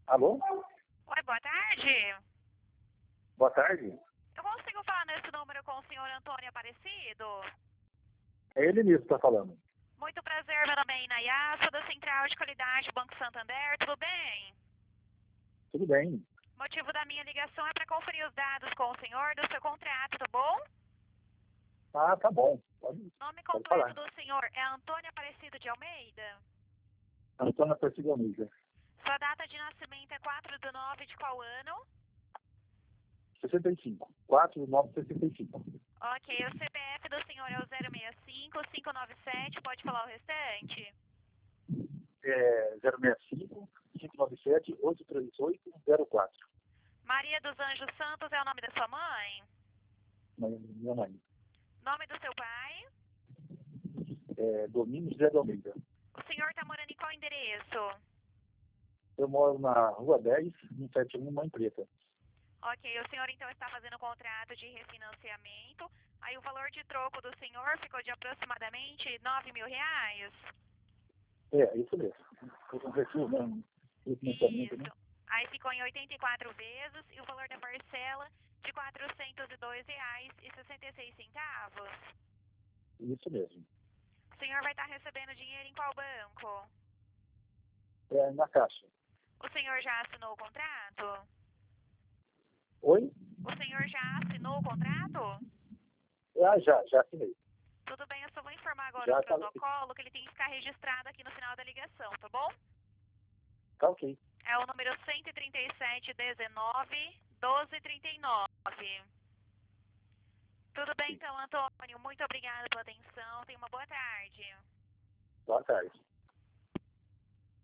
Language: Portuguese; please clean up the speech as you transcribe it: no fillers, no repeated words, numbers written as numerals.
Alô? Oi, boa tarde. Boa tarde. Eu consigo falar nesse número com o senhor Antônio Aparecido? É ele mesmo que está falando. Muito prazer, meu nome é Inayá, sou da Central de Qualidade Banco Santander, tudo bem? Tudo bem. O motivo da minha ligação é para conferir os dados com o senhor do seu contrato, tá bom? Ah, tá bom. Nome Pode completo falar. do senhor é Antônio Aparecido de Almeida? Antônio Aparecido Almeida. Sua data de nascimento é 4/9 de qual ano? 65. 4965. Ok, o CPF do senhor é o 065-597, pode falar o restante? É 065 597 838 04. Maria dos Anjos Santos é o nome da sua mãe? Minha mãe. Nome do seu pai? É Domingos José de Almeida. O senhor está morando em qual endereço? Eu moro na Rua 10, 171, Mãe Preta. Ok, o senhor então está fazendo um contrato de refinanciamento. Aí o valor de troco do senhor ficou de aproximadamente R$ 9.000? É, isso mesmo. Eu conversei, né? Financiamento, né? Isso. Aí ficou em 84 vezes e o valor da parcela de R$ 402,66. Isso mesmo. O senhor vai estar recebendo dinheiro em qual banco? É na Caixa. O senhor já assinou o contrato? Oi? O senhor já assinou o contrato? Ah, já assinei. Tudo bem, eu só vou informar agora Já o tá, protocolo que ele tem que ficar registrado aqui no final da ligação, tá bom? tá ok. É o número 13719-1239. Tudo bem então, Antônio? Muito obrigada pela atenção. Tenha uma boa tarde. Boa tarde.